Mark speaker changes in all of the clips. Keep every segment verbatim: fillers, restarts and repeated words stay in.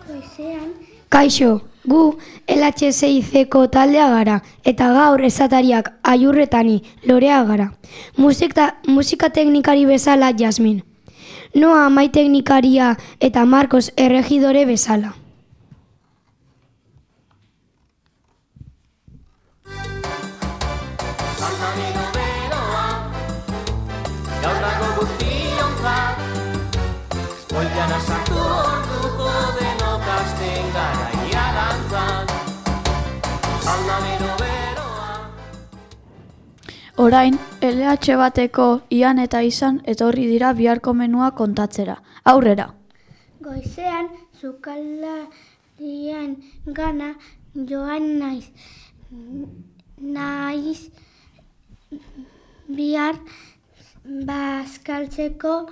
Speaker 1: Goizean.
Speaker 2: Kaixo, gu L H S I C-ko taldea gara, eta gaur esatariak Aiurretani Lorea gara. Musika, musika teknikari bezala Jasmin. Noa mai teknikaria eta Marcos erregidore bezala.
Speaker 3: Oiana sartu orduko denok hasten gara iragantzan. Alda bero-beroa.
Speaker 4: Orain, L H bateko Ian eta Izan etorri dira biharko menua kontatzera. Aurrera!
Speaker 1: Goizean, sukalarian gana joan naiz. Naiz bihar bazkaltzeko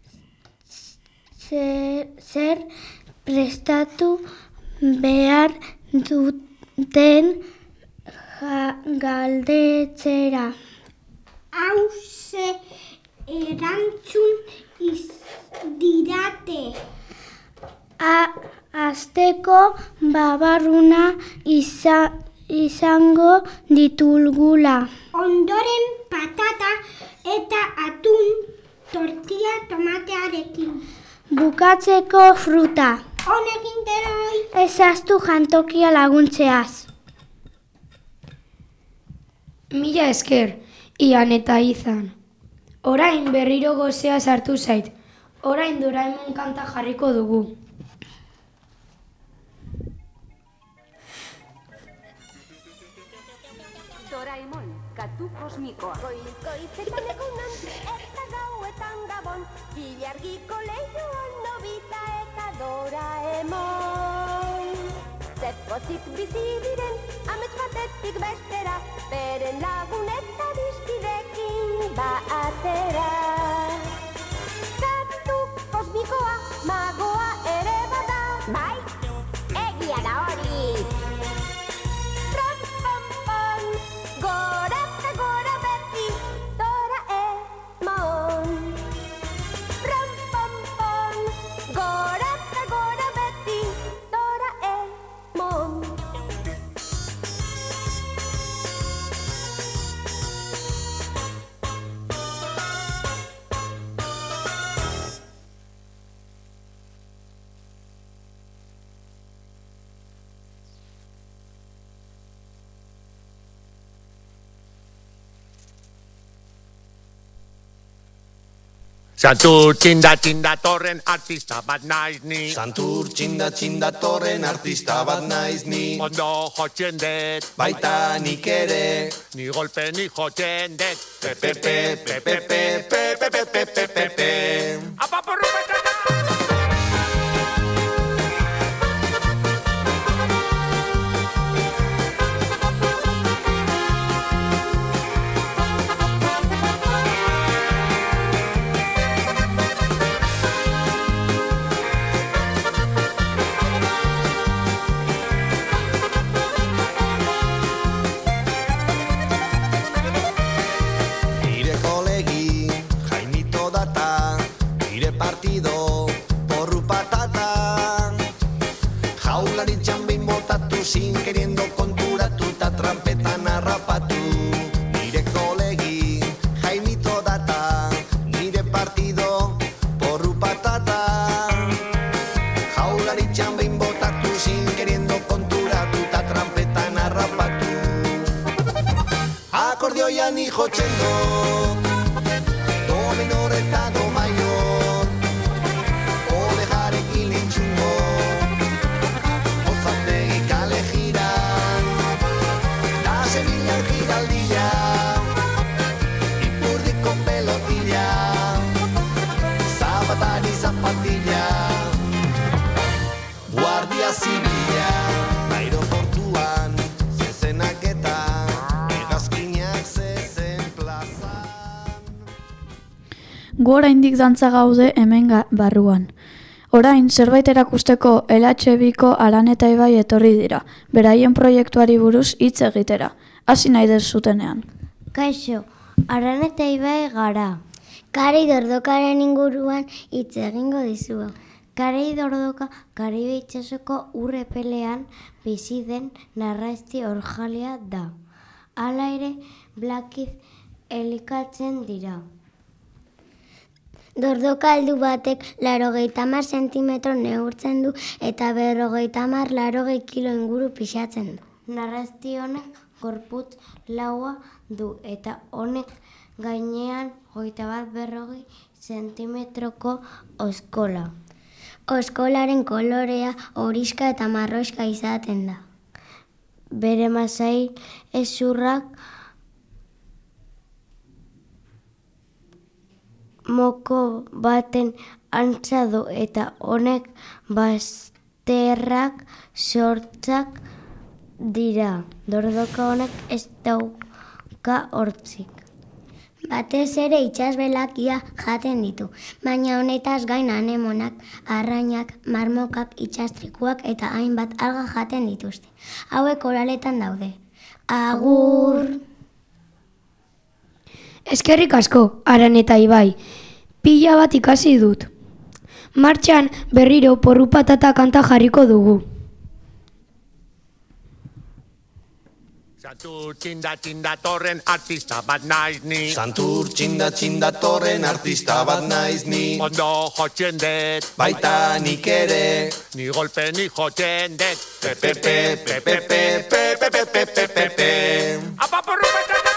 Speaker 1: Zer, zer prestatu behar duten ja, galdetzera. Hauze erantzun iz didate. Azteko babarruna iza, izango ditulgula. Ondoren patata eta atun tortilla tomatearekin. Bukatzeko fruta. Honekin deroi. Ezaztu jantokia laguntzeaz.
Speaker 2: Mila esker, Ian eta Izan. Orain berriro gozea sartu zait. Orain Doraemon kanta jarriko dugu.
Speaker 5: Doraemon, katu kosmikoa. Goiz-goizetan egunan, eta gauetan gabon, ilargiko lehioan Nobita eta Doraemon. Zerpozik bizi diren, amets batetik bestera, beren lagun eta dizkidekin batera. Katu kosmikoa, magoa ere bada. Bai, egia da hori. Gora eta gora beti, Doraemon. Ram pam pam, gora eta gora beti, Doraemon.
Speaker 3: Santur txinda txinda torren artista bat naiz ni.
Speaker 6: Santur txinda txinda torren artista bat naiz ni.
Speaker 3: Ondo jotzen dut,
Speaker 6: baita nik ere.
Speaker 3: Ni golpe ni jotzen dut.
Speaker 6: Pepe pepe pepe pepe pepe pepe pepe.
Speaker 3: Apaporru betana!
Speaker 6: Partido, porru patata. Jaulari txambin botatu sin queriendo konturatu ta trampetan harrapatu. Nire kolegi, Jaimito data. Nire partido, porru patata. Jaulari txambin botatu sin queriendo konturatu ta trampetan harrapatu. Akordioian hijo txendo, do menor eta do mayor. Guardia Zibila, aeroportuan, zezenak eta hegazkinak zezen plazan.
Speaker 4: Gu oraindik dantza gaude hemen barruan. Orain, zerbait erakusteko L H biko Araneta Ibai etorri dira, beraien proiektuari buruz hitz egitera. Hasi nahi dezutenean.
Speaker 1: Kaixo, Araneta Ibai gara. Kari dordokaren inguruan hitz egingo dizugu. Karei dordoka Karibe itsasoko ur epelean bizi den narrasti orjalea da. Hala ere, blakiz elikatzen dira.
Speaker 7: Dordoka heldu batek laurogeita hamar zentimetro neurtzen du eta berrogeita hamar laurogei kilo inguru pisatzen du.
Speaker 1: Narrasti honek gorputz laua du eta honek gainean hogeita bat berrogei zentimetroko oskola.
Speaker 7: Oskolaren kolorea horixka eta marroixka izaten da.
Speaker 1: Bere masail hezurrak moko baten antza du eta honek bazterrak sortzak dira. Dordoka honek ez dauka hortzik.
Speaker 7: Batez ere itsasbelakia jaten ditu, baina honetaz gain anemonak, arrainak, marmokak, itsastrikuak eta hainbat alga jaten dituzte. Hauek koraletan daude. Agur!
Speaker 2: Eskerrik asko, Araneta Ibai. Pila bat ikasi dut. Martxan berriro porru patata kanta jarriko dugu.
Speaker 3: Santur txinda txinda torren artista bat naiz ni.
Speaker 6: Santur txinda txinda torren artista bat naiz ni.
Speaker 3: Ondo jotzen dut,
Speaker 6: Baita nik ere.
Speaker 3: ni golpe ni jotzen dut.
Speaker 6: Pepe, pepe, pepe, pepe, pepe, pepe, pepe.
Speaker 3: Apa porru patata!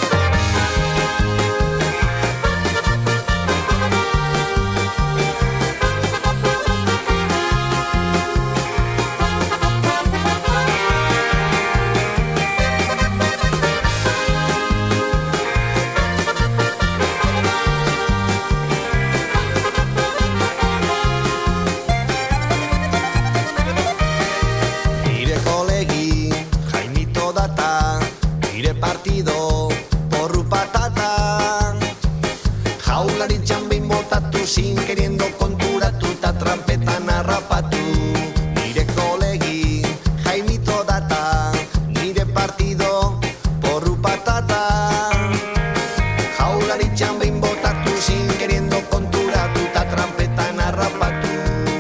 Speaker 6: Nire kolegi, Jaimito data, nire partido, porru patata. Jaularitzan behin botatu, sin queriendo konturatu, ta trampetan harrapatu. Nire kolegi, Jaimito data, nire partido, porru patata. Jaularitzan behin botatu, sin queriendo konturatu, ta trampetan harrapatu.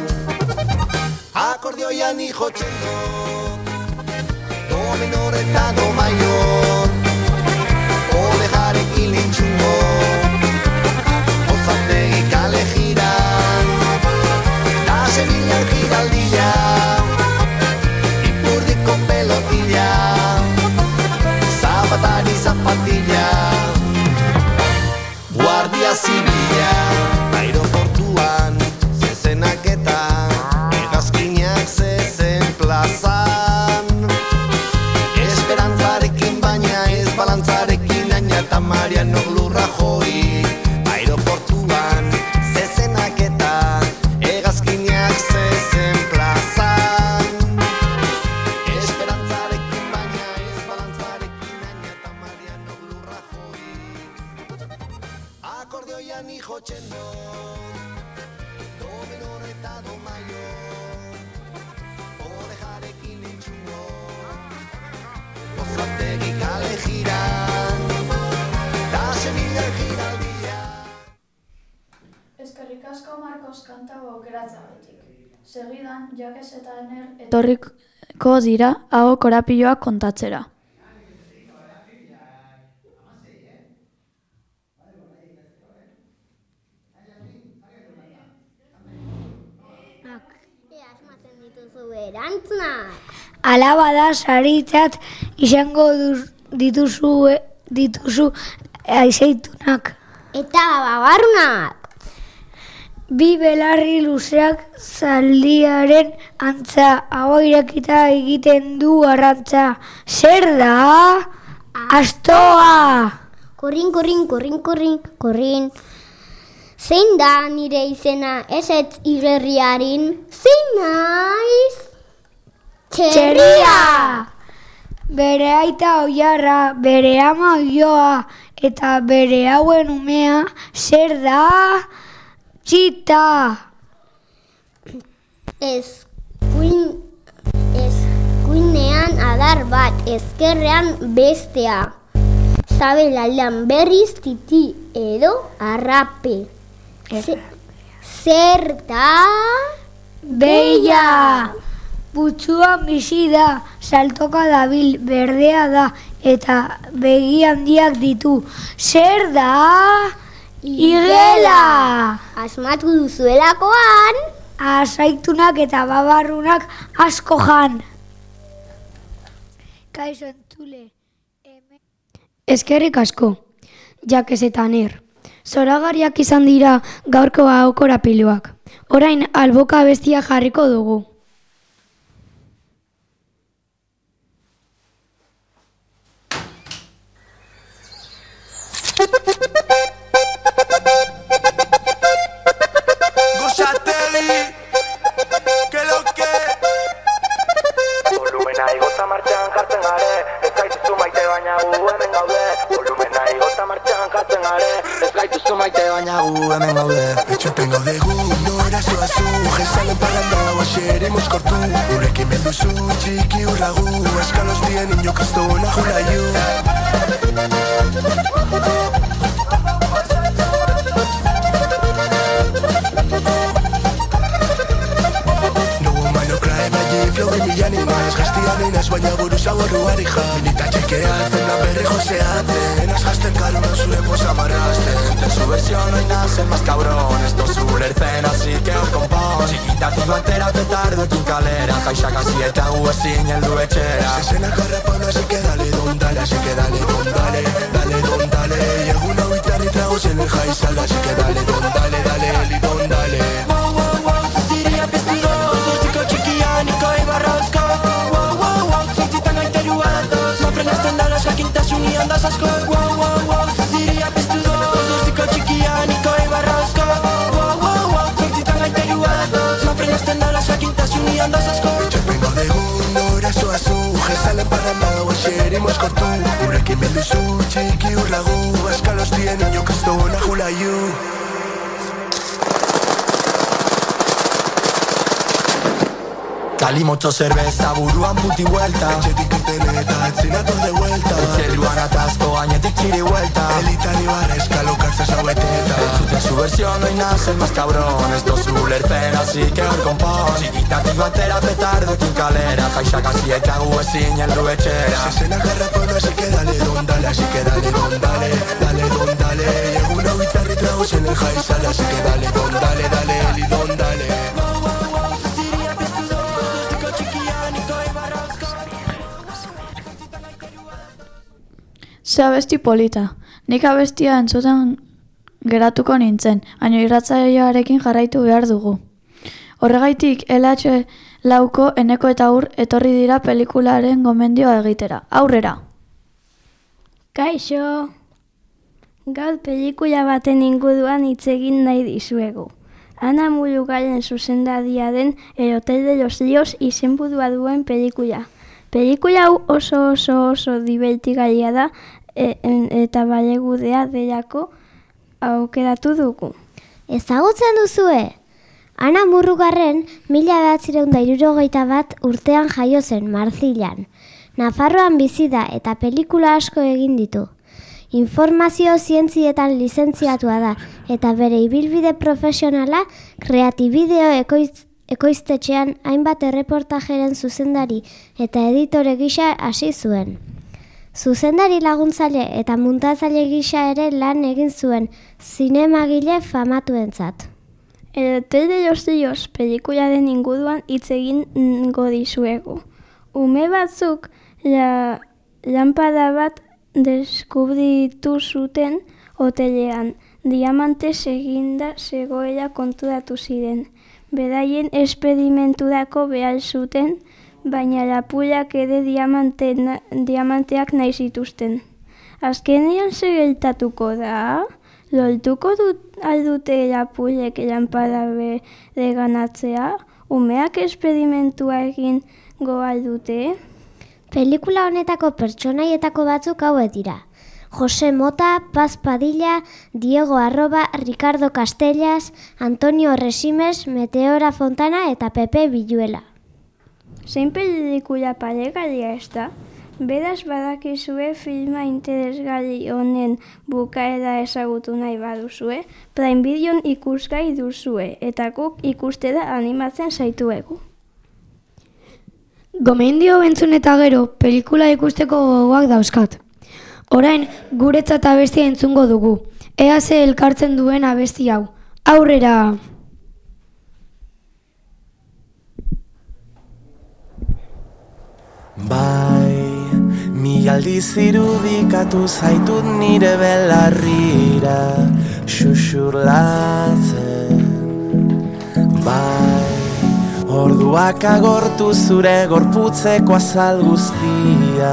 Speaker 6: Akordioian jotzen dut, do menor eta do mayor, orejarekin entzungo, Ozategi kale jiran, da Sevillan giraldia, Ipurdiko pelotilla, Zapatari zapatilla, Guardia Zibila, aeroportuan, zezenak eta hegazkinak zezen plazan. Esperantzarekin baina ez balantzarekin, aina eta Mariano Lurrajoi. Aeroportuan, zezenak eta hegazkinak zezen plazan. Esperantzarekin baina ez balantzarekin, aina eta Mariano Lurrajoi. Akordioian jotzen dut, do menor eta do mayor, orejarekin entzungo, Ozategi kale jiran, da Sevillan giraldia.
Speaker 4: Eskerrik asko Marcos kantago aukeratzagatik. Segidan, Jakes eta Ener etorriko dira hau korapiloak kontatzera.
Speaker 7: Ea asmatzen dituzu erantzunak.
Speaker 1: Alaba da saritzat izango duz- dituzu, dituzu aizeitunak.
Speaker 7: Eta babarrunak.
Speaker 1: Bi belarri luzeak zaldiaren antza, hau irakita egiten du arrantza. Zer da? Astoa!
Speaker 7: Kurrin, kurrin, kurrin, kurrin, kurrin. Zein da nire izena ezetz irerriarin? Zein naiz?
Speaker 1: Txerria! Bere aita oiarra, bere ama oioa, eta bere hauen umea, zer da? Txita!
Speaker 7: Eskuin, eskuinean adar bat, ezkerrean bestea. Zabelaldean berriz titi edo arrape. Ze- Zer da?
Speaker 2: Beia! Putzuan bizi da, saltoka dabil, berdea da, eta begi handiak ditu. Zer da? Igela!
Speaker 7: Asmatu duzuelakoan!
Speaker 2: Asaitunak eta babarrunak asko jan. Kaixo entzule. Eskerrik asko, Jakes eta Aner. Zoragarriak izan dira gaurko aukerapiloak. Orain alboka abestia jarriko dugu.
Speaker 6: Gozategi, que lo que
Speaker 8: Volumena igota martxan jartzen gare, ez gaituzu maite baina gu hemen gaude. Volumena igota martxan jartzen gare, ez gaituzu maite baina gu hemen gaude.
Speaker 6: Etxoten gaude gu, nora zoazu, jezalen paganda, oaxeremos kortu. Gurekin menduzu, txiki urragu, eskalos bien inokastona julaiu. Flow de mila animaz, gaztian inaz, baina buruz agorru harija. Minita txekeatzen, da berri joseatzen, az jazten kaluna zure posa marrazten.
Speaker 8: De su versión hoy nace más cabrón, esto es ulertzen, así que os compón. Txikitatik batera petardoekin kalera, jaixak hasi eta gu ezin heldu etxera.
Speaker 6: Zezenak harrapana, así que dale don dale, así que dale don dale, dale don dale. Y egun hau itzarri tragos en el jaizal, así que dale don dale, dale, eli don dale.
Speaker 8: Wow, wow, wow, ziria piztigo, zuztiko txikianiko ibarrauzko. Wow, wow, wow, zortzitan gaiterua datoz, ma frenasten dalas jakintasuni handaz asko. Wow, wow, wow, ziria piztigo, zuztiko txikianiko ibarrauzko. Wow, wow, wow, zortzitan gaiterua datoz, ma frenasten dalas jakintasuni handaz asko.
Speaker 6: Etxoten gaude gu, nora zoazu, jezalen paganda, oaxeremos kortu. Gurekin menduzu, txiki urragu, eskalos bien inokastona julaiu.
Speaker 8: Cali mucho cerveza, buruan buti vuelta.
Speaker 6: Etxetik irten eta etzinator de vuelta.
Speaker 8: Etxeluan atasco, gainetik txiri vuelta.
Speaker 6: Elitan ibarra eskalokatzez haueteta.
Speaker 8: De su versión hoy nace el más cabrón, esto es ulertzen, así que hor konpon. Txikitatik batera petardoekin kalera, jaixak hasi eta gu ezin heldu etxera.
Speaker 6: Zezenak harrapana, así que dale don dale, así que dale don dale, dale don dale. Y egun hau itzarri tragos en el jaizal, así que dale don dale, dale, eli don dale.
Speaker 4: Ze abesti polita. Nik abestia entzuten geratuko nintzen, baina irratsaioarekin jarraitu behar dugu. Horregaitik L H lauko Eneko eta Ur etorri dira pelikularen gomendioa egitera. Aurrera!
Speaker 9: Kaixo! Gaur pelikula baten inguruan hitz egin nahi dizuegu. Ana Murugaren zuzendaria den El Hotel de los Ríos izenburua duen pelikula. Pelikula hau oso oso oso divertigarria da e, en, eta balegudea delako aukeratu dugu.
Speaker 7: Ezagutzen duzue? Ana Murrugarren mila bederatziehun eta hirurogeita bat urtean jaio zen Marzilan. Nafarroan bizi da eta pelikula asko egin ditu. Informazio zientzietan lizentziatua da eta bere ibilbide profesionala Kreatibideo ekoitz Ekoiztetxean hainbat erreportajeren zuzendari eta editore gisa hasi zuen. Zuzendari laguntzaile eta muntatzaile gisa ere lan egin zuen zinemagile famatuentzat.
Speaker 9: El Hotel de los Ríos pelikularen inguruan hitz egingo dizuegu. Ume batzuk la, lanpada bat deskubritu zuten hotelean, diamantez eginda zegoela konturatu ziren. Beraien esperimenturako behar zuten, baina lapurrak ere diamante, na, diamanteak nahi zituzten. Azkenean zer gertatuko da? Lortuko dut aldute lapurrek lanpada bere ganatzea? Umeak esperimentua egin goaldute?
Speaker 7: Pelikula honetako pertsonaietako batzuk hauek dira. Jose Mota, Paz Padilla, Diego Arroba, Ricardo Castellas, Antonio Resimes, Meteora Fontana eta Pepe Villuela.
Speaker 9: Zein pelikula paregaria ez da? Beraz badakizue filma interesgarri honen bukaera ezagutu nahi baduzue, Prime Videon ikusgai duzue, eta guk ikustera animatzen zaituegu.
Speaker 2: Gomendio entzun eta gero, pelikula ikusteko gogoak dauzkat. Orain, guretzat abestia entzungo dugu. Ea ze elkartzen duen abesti hau. Aurrera!
Speaker 8: Bai, mi aldiz irudikatu zaitut nire belarrira xuxurlatzen. Bai, orduak agortu zure gorputzeko azal guztia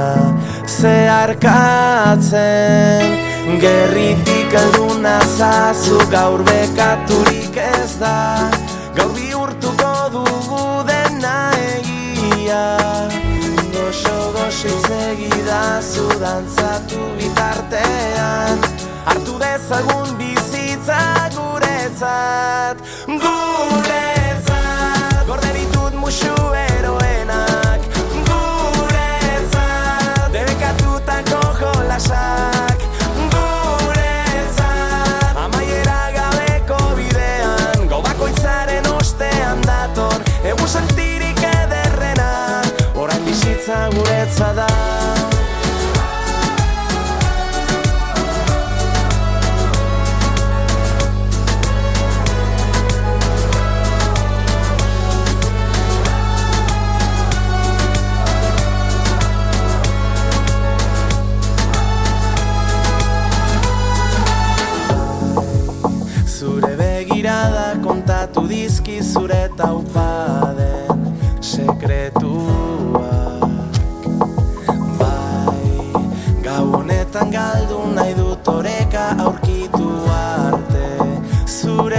Speaker 8: zeharkatzen. Gerritik elduna zazu gaur bekaturik ez da, gaur bihurtuko dugu dena egia. Goxo-goxo itzegidazu dantzatu bitartean, hartu dezagun bizitza guretzat, guretzat. Gorde ditut musu eroenak, guretzat. Debekatutako jolasak, guretzat. Amaiera gabeko bidean, gau bakoitzaren ostean dator, egun sentirik ederrena, orain bizitza guretza da. Zure begirada kontatu dizki zure taupaden sekretuak. Bai, gau honetan galdu nahi dut oreka aurkitu arte zure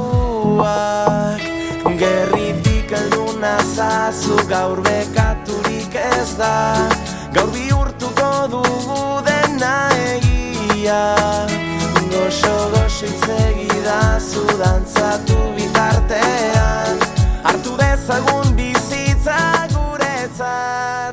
Speaker 8: eskuak. Gerritik elduna zazu gaur bekaturik ez da, gaur bihurtuko dugu dena egia. Goxo-goxo itzegidazu dantzatu bitartean, hartu dezagun bizitza guretzat,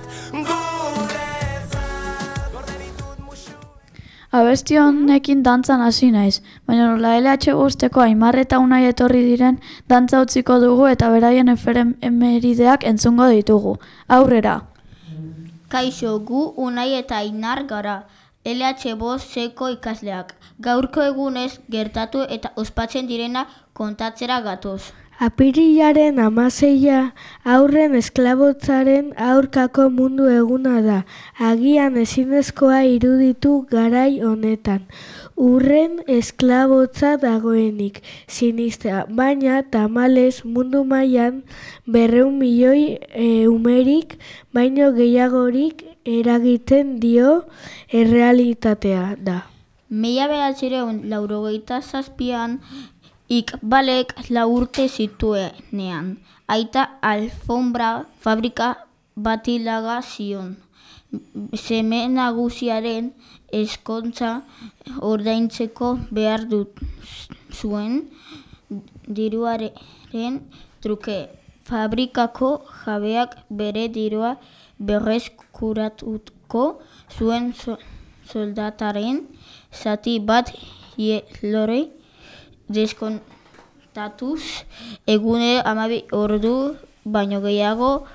Speaker 8: guretzat. Gorde ditut musu.
Speaker 4: Abesti honekin dantzan hasi naiz, baina nola L H bosteko Aimar eta Unai etorri diren dantza utziko dugu eta beraien efemerideak entzungo ditugu. Aurrera!
Speaker 10: Kaixo, gu Unai eta Ainar gara, L H bosteko ikasleak. Gaurko egunez gertatu eta ospatzen direna kontatzera gatoz.
Speaker 11: Apirilaren hamaseia haurren esklabotzaren aurkako mundu eguna da. Agian ezinezkoa iruditu garai honetan. Urren esklabotza dagoenik sinistea, baina tamalez mundu mailan berreun milioi e, umerik baino gehiagorik eragiten dio errealitatea da.
Speaker 10: Mila bederatziehun laurogeita zazpian Iqbalek lau urte zituenean, aita alfombra fabrika bati laga zion. Seme nagusiaren ezkontza ordaintzeko behar dut zuen diruaren truke. Fabrikako jabeak bere dirua berreskuratuko zuen soldataren zati bat lore deskontatuz egune hamabi ordu baino gehiago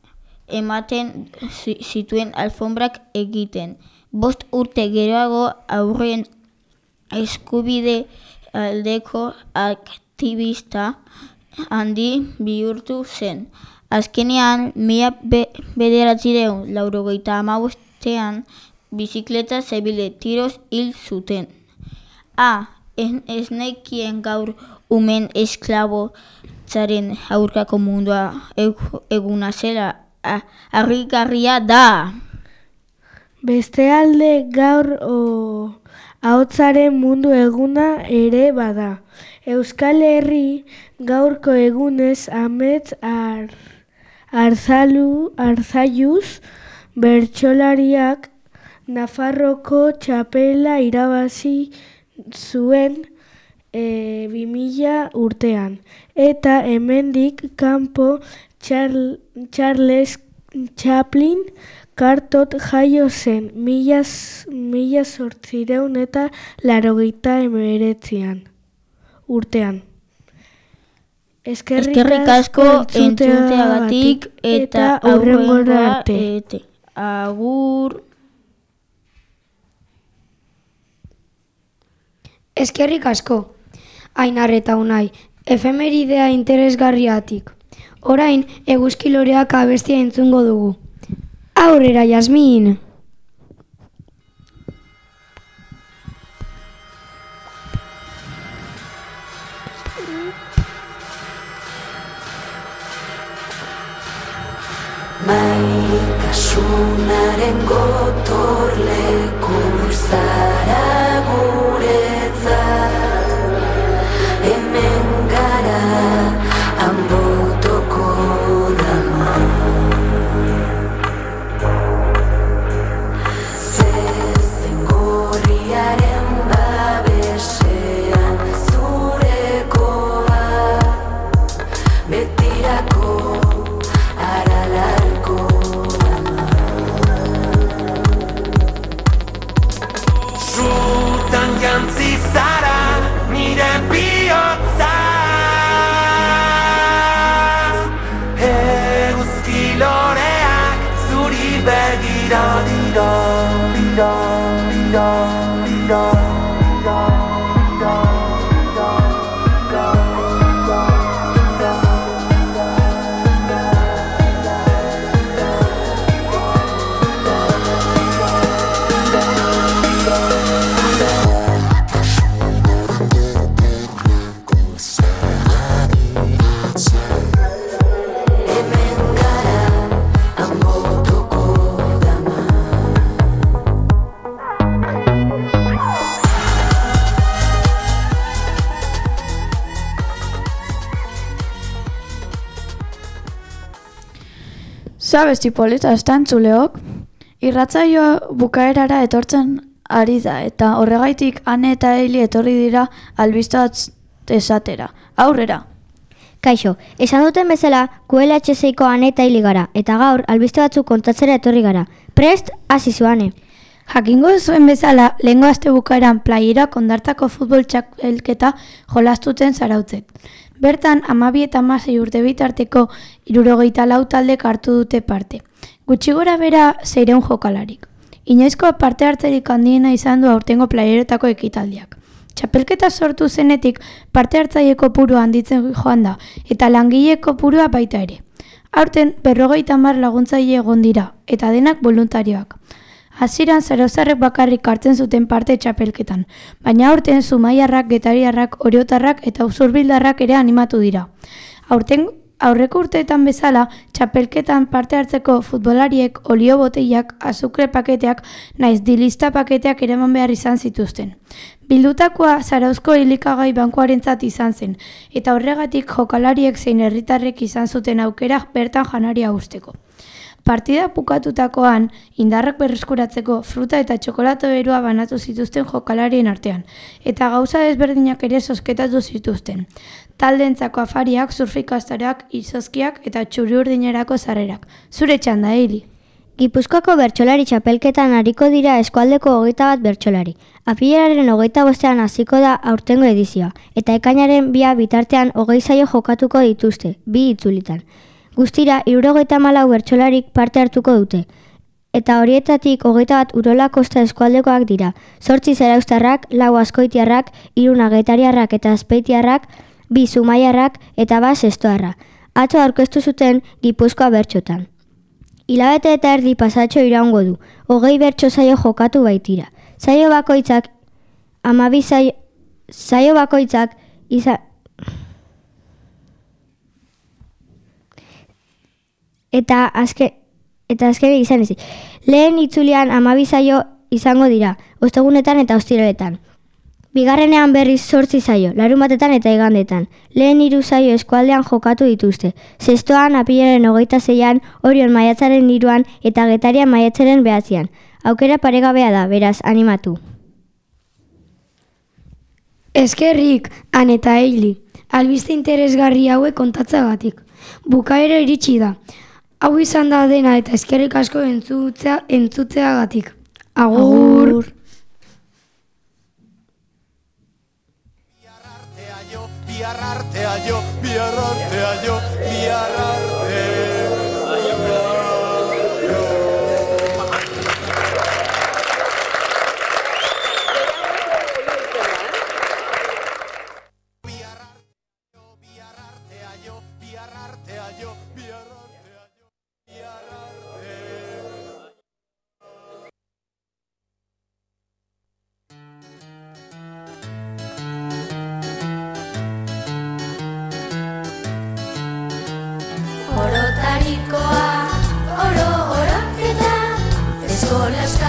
Speaker 10: ematen zituen alfombrak egiten. Bost urte geroago aurren eskubide aldeko aktivista handi bihurtu zen. Azkenean, mila bederatziehun laurogeita hamabostean bizikleta zebile tiroz hil zuten. A, ez nekien gaur umen esklabotzaren aurkako mundua eguna zela, harrigarria da.
Speaker 11: Bestealde gaur o, ahotsaren mundu eguna ere bada. Euskal Herri gaurko egunez Amets ar, arzalu, arzaiuz bertsolariak Nafarroko txapela irabazi zuen e, bi mila urtean. Eta hemendik kanpo Charles Chaplin Cartot jaio zen mila, mila zortzireun eta laurogeita hemeretzian urtean.
Speaker 10: Eskerrik asko entzuteagatik eta aurrengora arte. Agur.
Speaker 2: Eskerrik asko, Ainar eta Unai, efemeridea interesgarriatik. Orain, eguzkiloreak abestia entzungo dugu. Aurrera, Jasmin!
Speaker 12: Maitasunaren gotorleku zara guretzat, hemen gara Anbotoko dama. Zezen gorriaren babesean zurekoa, betirako aralarko dama.
Speaker 8: Zutan jantzi zara nire bihotza, loreak zuri begira dira, dira, dira, dira, dira, dira,
Speaker 4: Zabesti polita estantzuleok, irratzaioa bukaerara etortzen ari da, eta horregaitik Ane eta Eli etorri dira albistat esatera. Aurrera!
Speaker 13: Kaixo, esan duten bezala, Q L H seiko Ane eta Eli gara, eta gaur albiste batzuk kontatzera etorri gara. Prest, hasi zuane!
Speaker 2: Jakingo zuen bezala, lehengo aste bukaeran playera kondartako futbol txapelketa jolastuten zarautzek. Bertan, hamabi eta hamasei urte bitarteko hirurogeita lau taldek hartu dute parte. Gutxi gora bera seiehun jokalarik. Inoizko parte hartzerik handiena izan du aurtengo playeretako ekitaldiak. Txapelketa sortu zenetik parte hartzaile kopurua handitzen joan da, eta langile kopurua baita ere. Aurten berrogeita hamar laguntzaile egon dira, eta denak voluntarioak. Hasieran zarauztarrek bakarrik hartzen zuten parte txapelketan, baina aurten zumaiarrak, getariarrak, oriotarrak eta usurbildarrak ere animatu dira. Aurten aurreko urteetan bezala, txapelketan parte hartzeko futbolariek olio boteiak, azukre paketeak, naiz dilista paketeak eraman behar izan zituzten. Bildutakoa Zarauzko elikagai bankuarentzat izan zen, eta horregatik jokalariek zein herritarrek izan zuten aukera bertan janaria usteko. Partida bukatutakoan, indarrak berreskuratzeko fruta eta txokolato berua banatu zituzten jokalarien artean, eta gauza ezberdinak ere zozketatu zituzten. Taldeentzako afariak, surfikastarak, izozkiak eta txuri-urdinerako sarrerak. Zure txanda, Eli.
Speaker 13: Gipuzkoako bertsolari txapelketan hariko dira eskualdeko hogeita bat bertsolari. Apirilaren hogeita bostean hasiko da aurtengo edizioa, eta ekainaren bia bitartean hogei saio jokatuko dituzte, bi itzulitan. Guztira, hirurogeita hamalau bertsolarik parte hartuko dute, eta horietatik hogeita bat Urola Kosta eskualdekoak dira, zortzi zarauztarrak, lau azkoitiarrak, hiru nagetariarrak eta azpeitiarrak, bi zumaiarrak eta bat zestoarra. Atzo aurkeztu zuten Gipuzkoa bertsotan. Hilabete eta erdi pasatxo iraungo du, hogei bertso saio jokatu baitira. Saio bakoitzak, hamabi saio, saio bakoitzak, izan... Eta azke, eta azkene izan ezi. Lehen itzulian hamabi saio izango dira, ostegunetan eta ostiraletan. Bigarrenean berriz zortzi saio, larunbatetan eta igandetan. Lehen hiru saio eskualdean jokatu dituzte. Zestoan apirilaren hogeita seian, Orion maiatzaren hiruan eta Getarian maiatzaren behatzian. Aukera paregabea da, beraz, animatu.
Speaker 2: Eskerrik, Ane eta Eli, albiste interesgarri hauek kontatzagatik. Bukaera iritsi da. Hau izan da dena eta eskerrik asko entzutzea, entzutzeagatik. Agur! Agur.
Speaker 8: Bihar artea jo, bihar artea jo, bihar
Speaker 12: Orotarikoa, oro oroketa, eskola